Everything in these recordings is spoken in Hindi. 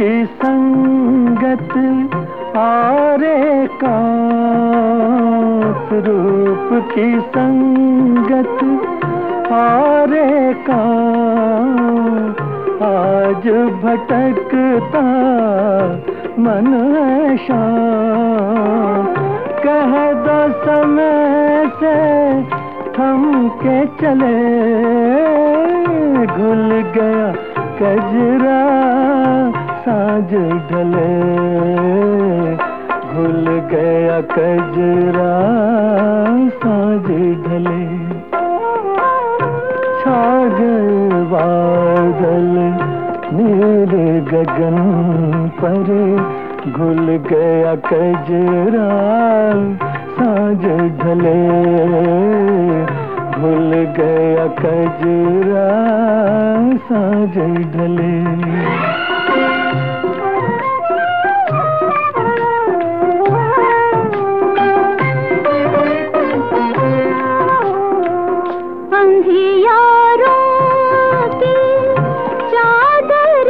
की संगत और एकांत, रूप की संगत और एकांत, आज भटकता मन है शांत। कह दो समय से थम के चले, घुल गया कजरा साँझ ढले, घुल गया कजरा साँझ ढले। छा गए बादल नील गगन पर, घुल गया कजरा साँझ ढले, घुल गया कजरा साँझ ढले। अंधियारों की चादर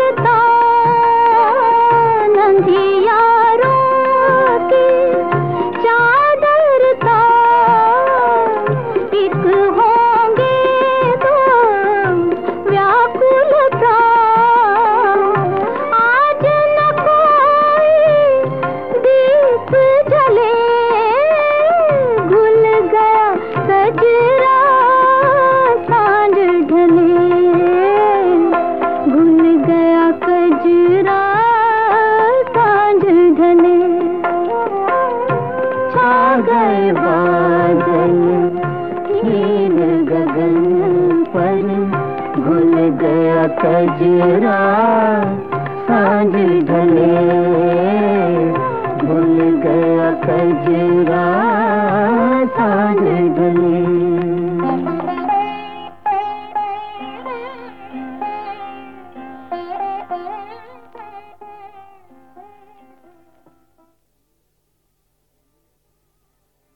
तान, अंधियारों की चादर तान, एक होंगे तो व्याकुल प्राण। आज न कोई दीप जले, घुल गया कजरा साँझ ढले, घुल गया कजरा साँझ ढले। छा गए बादल नील गगन पर, घुल गया कजरा साँझ ढले।